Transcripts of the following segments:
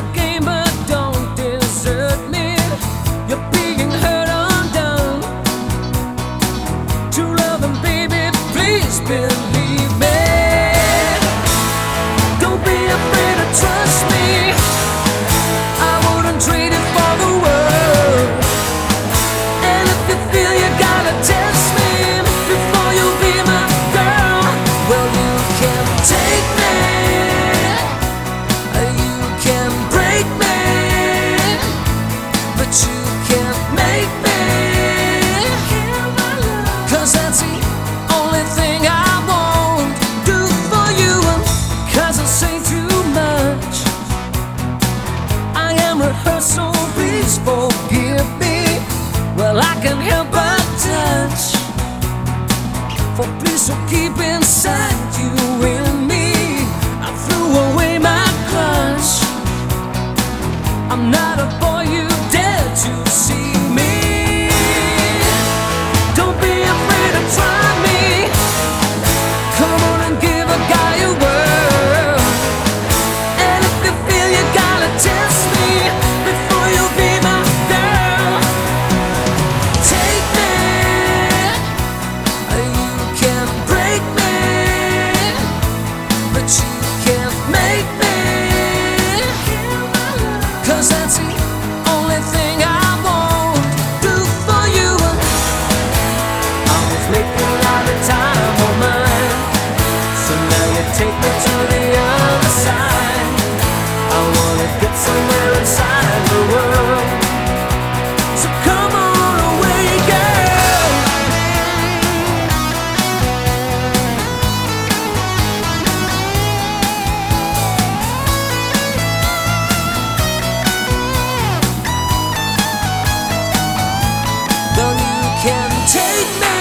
your game, but don't desert me. You're being hurt undone. True love and baby, please believe me. Don't be afraid to trust me. I wouldn't trade it for the world. And if you feel you gotta test me before you be my girl, well, you can take me, you can break me, but you can't make me. 'Cause that's the only thing I won't do for you. 'Cause I say too much, I am rehearsed, so please forgive me. Well, I can't help but touch, for please don't keep inside you in me. I threw away my crush. I'm not a boy you dare to see me. Don't be afraid to try me. Come on and give a guy a whirl. And if you feel you gotta test me before you be my girl, take me, you can break me, but you can't make me. 'Cause that's the only thing I won't do for you. I was making a lot of time on mine, so now you take me to the other side. I wanna get somewhere inside the world, so come on away, girl. Though you can take me,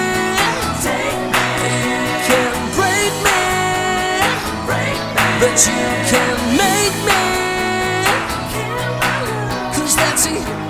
you can break me, but you can't make me. 'Cause that's the